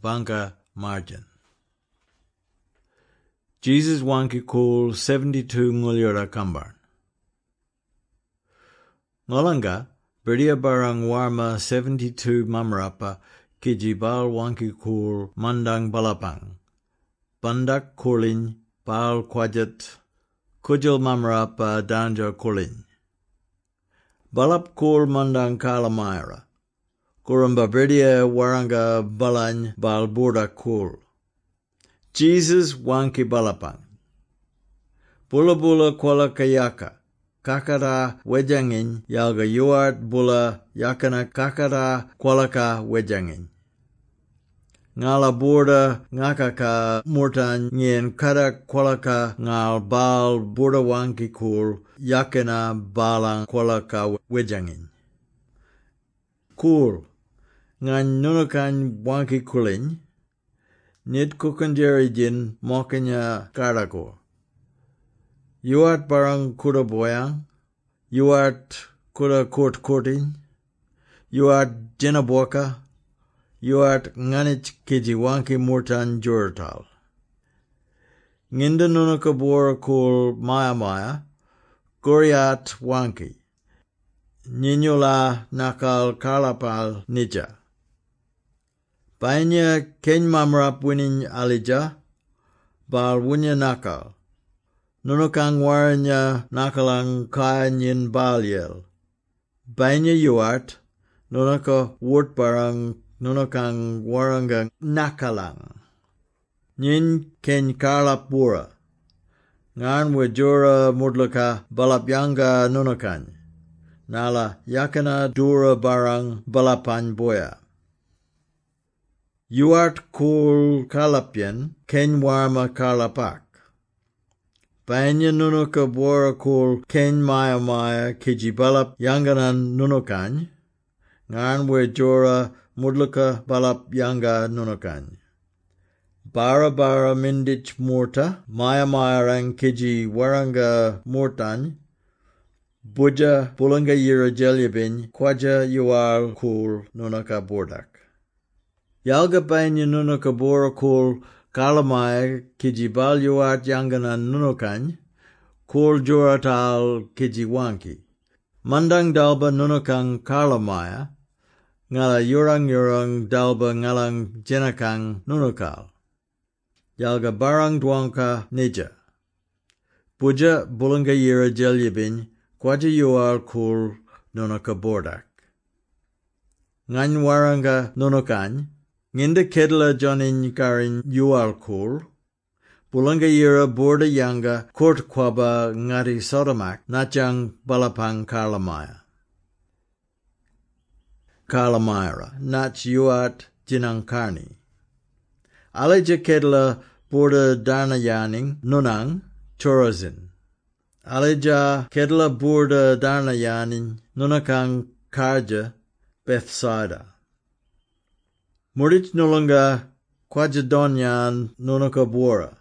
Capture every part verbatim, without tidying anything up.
Banka margin. Jesus wanki kul seventy-two ngulyora kambarn. Ngolanga, berdia barang warma seventy-two mamrapa kijibal wanki kul mandang balapang. Bandak kulin bal kwajat kujil mamrapa danja kulin. Balap kul mandang kalamaira. Kuramba berdia waranga balany bal burda kul. Jesus wanki balapang. Bula bula kwala kayaka. Kakara wejangin yalga yuart bula yakana kakara kwalaka wejangin. Ngala burda ngakaka murtan ngien kada kwalaka ngal bal burda wanki kul yakana balang kwalaka wejangin. Kul ngan nunukan wanki kulin nid kukanjerijin mokanya karakor. Yuat barang kuda boyang, yuat kuda kort kortin, yuat jenaboka, yuat nganich kijiwanki murtan jurtal. Nginda nunaka bora kul maya maya, goriat wanki. Ninyula nakal kalapal nija. Bainya ken mamrap winin alija, bal wunya nakal. Nunukang waranya nakalang kaya nyin balyel. Bainya yuart, nunaka wurt barang nunukang waranga nakalang. Nyin ken karlap bura. Ngan wajura mudlaka balapyanga nunukan. Nala yakana dura barang balapan boya. Yuart kul kalapyan ken warma kalapak. Banya nunuka bora kul ken maya maya kijibalap yanganan nunukan. Ngan wejora mudluka balap yanga nunukan. Bara bara mindich murta maya maya rang kiji waranga murtan. Buja bulanga yira jelyabin kwaja yual kul nunaka bordak. Yalga banya nunaka bora kul kalamaya kijibal yuat yanganan nunukan, kul juratal kijiwanki. Mandang dalba nunukang kalamaya, ngala yurang yurang dalba ngalang jenakang nunukal. Yalga barang dwangka nija. Buja bulanga yira jelyabin, kwaja yual kul nunaka bordak. Ngan waranga nunukan, nginda kedla jonin karin yual kul, bulanga yira borda yanga kort kwaba ngati sodamak nachang balapang kalamaya. Kalamaira, nach yuat jinang karni. Alija kedla borda darnayaning nunang chorazin. Alija kedla borda darnayaning nunakang karja Bethsaida. Murich nulunga kwajadonyan nunaka bora.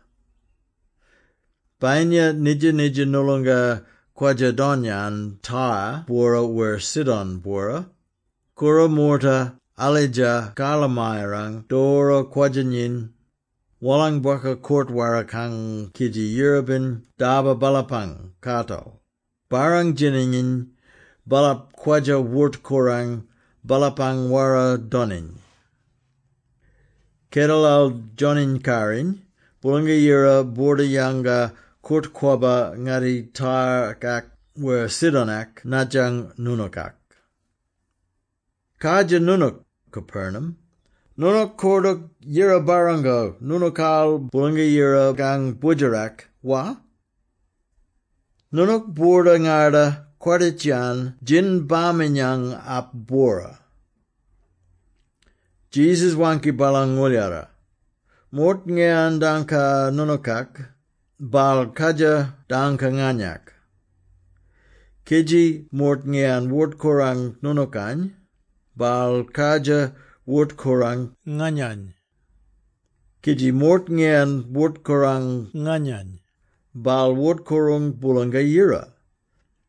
Bainya nija nija nulunga kwajadonyan ta bora wer sidon bora. Kura murta alija kalamairang dora kwajanyin. Walang baka kortwarakang kiji yirabin daba balapang kato. Barang jiningin balap kwaja wurt korang balapang wara donin. Kedalal jonin karin, bulanga yira borda yanga kurt kwaba ngati tarakak wer sidonak najang nunukak. Kaja nunuk, Capernaum. Nunuk korduk yira barango, nunukal bulanga yira gang bujarak, wa? Nunuk borda ngarda kwartichan jin baminyang ap bora. Jesus wanki balang ngulyara. Mort ngean danka nunukak, bal kaja danka nganyak. Kiji mort ngean wort korang nunukan, bal kaja wort korang nganyan. Kiji mort ngean wort korang nganyan, bal wort korang bulanga yira.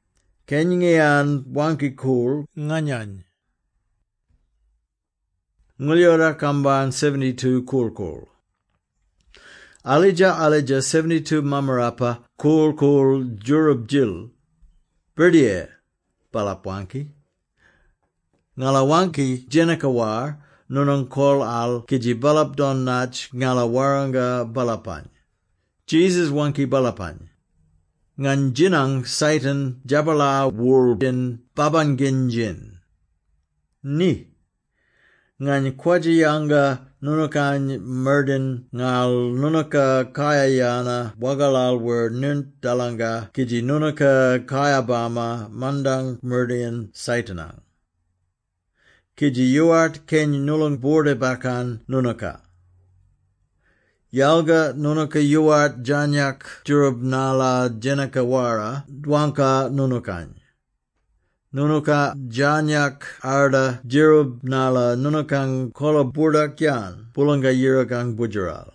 Ken ngean wanki kul nganyan. Ngulyora kamban seventy-two kulkul. Alija alija seventy-two mamarapa kulkul jurubjil. Berdie balapwanki. Ngalawanki jenakawar nunang kol al kiji balap don nach ngalawaranga balapany. Jesus wanki balapany. Ngan jinang saitan jabala wurjin babanginjin. Ni. Ngan kwajiyanga nunukan merdin ngal nunuka kayayana wagalal wer nunt dalanga kiji nunuka kayabama mandang merdin saitanang. Kiji yuart ken nulung borde bakan nunuka. Yalga nunuka yuart janyak jurub nala jenakawara dwanka nunukan. Nunuka janyak arda jirub nala nunukang kola burdak yan pulanga yiragang bujural.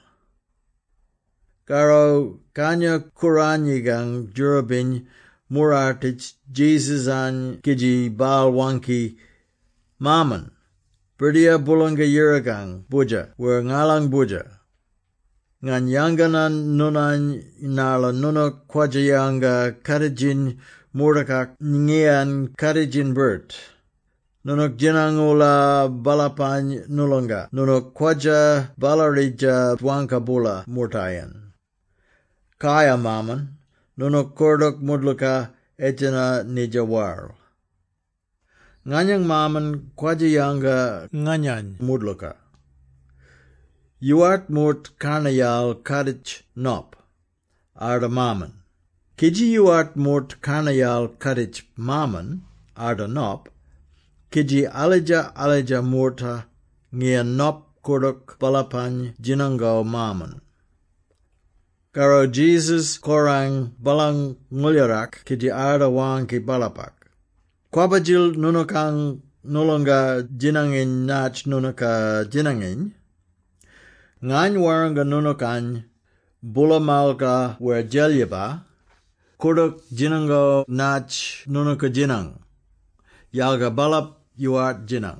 Karo kanya kuranyigang jurubin murartich Jesusan kiji balwanki maman. Berdia bulanga yiragang buja wer ngalang buja. Ngan yanganan nunan nala nunuk kwajayanga karijin murdakak ngian karijin bert. Nunuk jinangula balapany nulunga. Nunuk kwaja balarija dwanka bula murtayan. Kaya maman. Nunuk kordok mudluka ejana nijawar. Nganyang maman kwajayanga nganyang mudluka. Yuart murt karnayal kadich nop. Arda maman. Kiji yuart murt karnayal kadich maman. Arda nop. Kiji alija alija murta ngia nop kurduk balapany jinangao maman. Karo Jesus korang balang ngulyarak kiji arda wang ki balapak. Kwabajil nunukang nulunga jinangin nach nunuka jinangin. Ngan waranga nunukan bulamalka wer jelyaba kurduk jinango nach nunuka jinang. Yalga balap yuart jinang.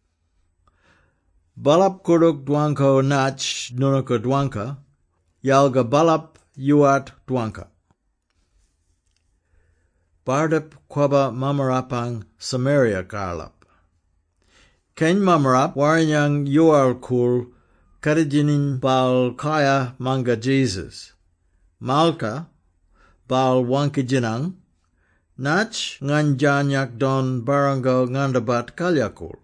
Balap kurduk dwanko nach nunuka dwanka. Yalga balap yuart dwanka. Bardap kwaba mamarapang Samaria karlap. Ken mamarap waranyang yuar kul karijinin bal kaya manga Jesus. Malka bal wanki jinang. Nach ngan janyak don barango ngandabat kalyakul.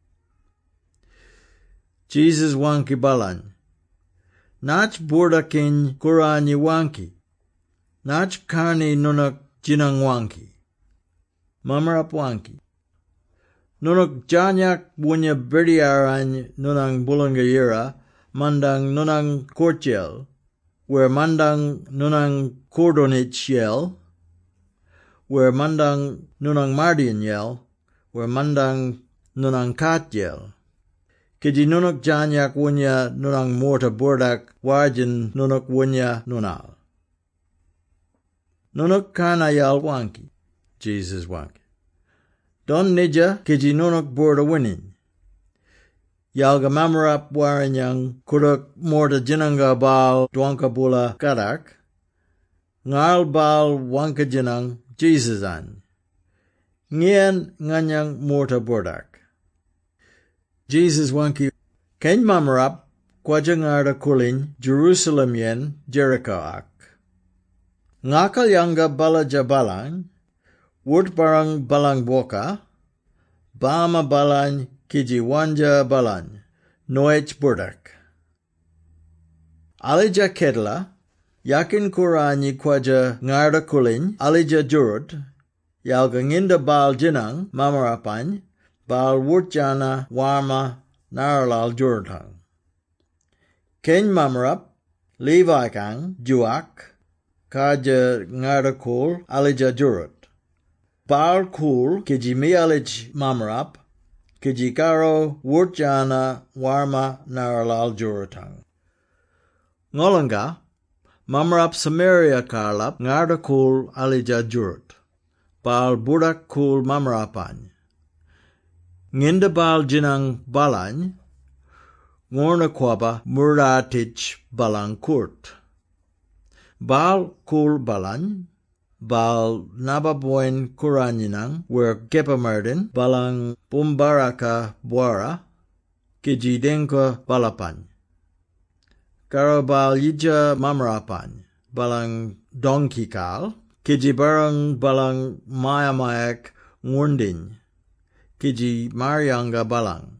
Jesus wanki balan. Nach burdakin kurani wanki. Nach karni nunak jinang wanki. Mamarap wanki. Nunuk janyak bunya berdiaran nunang bulangayira mandang nunang kortiel. Where mandang nunang kordonich yel. Where mandang nunang mardian yel. Where mandang nunang kat yel. Kiji nunuk janyak wunya nunang morta burdak warjin nunuk wunya nunal. Nunuk karnayal wanki. Jesus wanki. Don nija kiji nunuk burda winin. Yalga mamarap waranyang kuduk morta jinanga bal dwanka bula kadak. Ngal bal wanka jinang Jesusan. Ngien nganyang morta burdak. Jesus wanki. Ken mamarap kwajangarda kulin Jerusalem yen Jericho ak. Ngakal yanga balaja balang. Wurt barang balang boka. Bama balang kiji wanja balan. Noech burdak. Alija kedla. Yakin kurani kwaja ngarda kulin. Alija jurut. Yalga nginda bal jinang mamarapan. Bal wurtjana warma naralal jurutang. Ken mamarap. Levi kang juak. Kaja ngarda kul alija jurut. Bal kul kiji mi alij mamarap. Kiji karo wurtjana warma naralal jurutang. Ngolanga. Mamarap Samaria karlap ngarda kul alija jurut. Bal budak kul mamarapan. Nginda bal jinang balany. ngorna kwaba muratich balang kurt. Bal kul balan, bal nababoin kuranyanang wer gepamerden balang bumbaraka buara, kijidenka balapan. Karo bal yija mamrapan, balang donkikal, kiji barang balang maya-mayak ngundin, kiji marianga balang.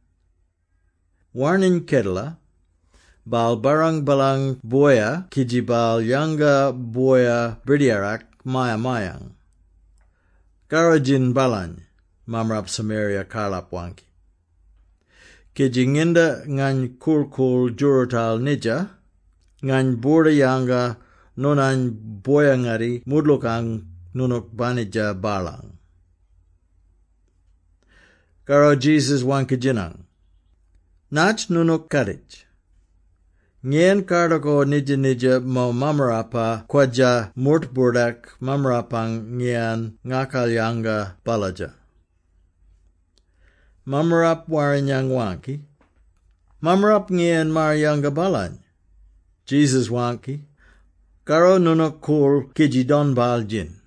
Warnin kedala, bal barang balang boya, kiji bal yanga boya bridiarak maya-mayang. Garajin balan, mamrap Samaria karlapwanki. Kiji nginda ngan kul-kul jurutal nija, ngan burda yanga nonan boya ngari mudlukang nunuk banija balang. Karo Jesus wankijinang. Nach nunuk karij. Ngien kardako nija nija mo mamarapa kwaja murt burdak mamarapang ngian ngakal yanga balaja. Mamarap warinyang wanki. Mamarap ngien mar yanga balan. Jesus wanki. Karo nunuk kul kiji don baljin.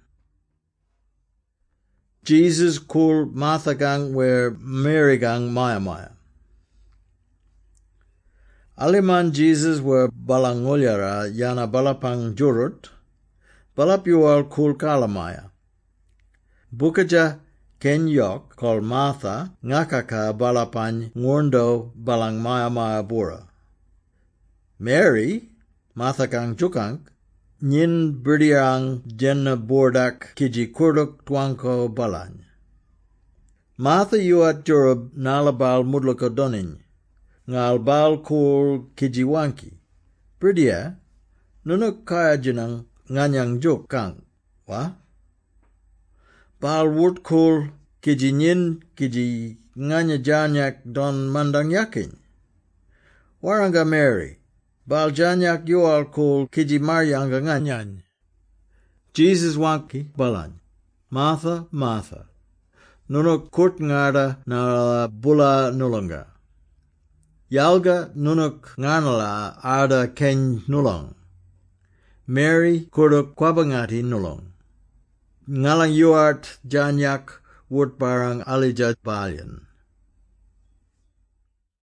Jesus kul mathagang wer merigang maya maya. Aliman Jesus wer balangolyara yana balapang jurut, balapyual kul kalamaya. Bukaja ken yok kol Martha ngakaka balapan ngurndo balang maya maya bura. Mary, Martha kang jukang, nyin berdiang jenna bordak kiji kurduk tuangko balan. Martha yuat jurub nalabal mudluko donin, ngal bal kul kiji wanki. Berdia, nunuk kaya jinang nganyang juk kang, wa? Bal wurt kul kiji nyin kiji nganya janyak don mandang yakin. Waranga Mary, bal janyak yual kul kiji maryanga nganyan. Jesus wanki balan. Martha, Martha. Nunuk kurt ngada na bula nulunga. Yalga nunuk nganala ada ken nulong. Mary kurduk kwabangati nulong. Ngalang yuart janyak wurt barang alijat balyan.